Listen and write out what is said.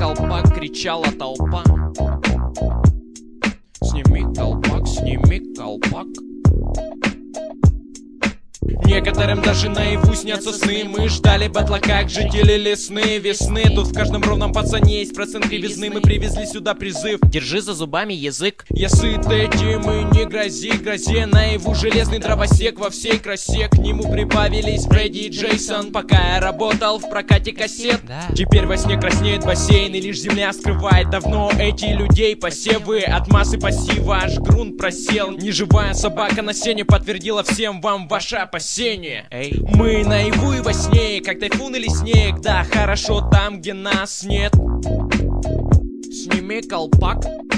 колпак, кричала толпа. Сними колпак, сними колпак. Некоторым даже наяву снятся сны. Мы ждали батла, как жители лесны весны. Тут в каждом ровном пацане есть процент кривизны. Мы привезли сюда призыв: держи за зубами язык. Я сыт этим и не грози грозе. Наяву железный дровосек во всей красе. К нему прибавились Фредди и Джейсон, пока я работал в прокате кассет. Теперь во сне краснеет бассейн, и лишь земля скрывает давно эти людей посевы. От массы пассива аж грунт просел. Неживая собака на сене подтвердила всем вам ваше опасение. Мы наяву и во сне, как тайфун или снег. Да, хорошо там, где нас нет. Сними колпак.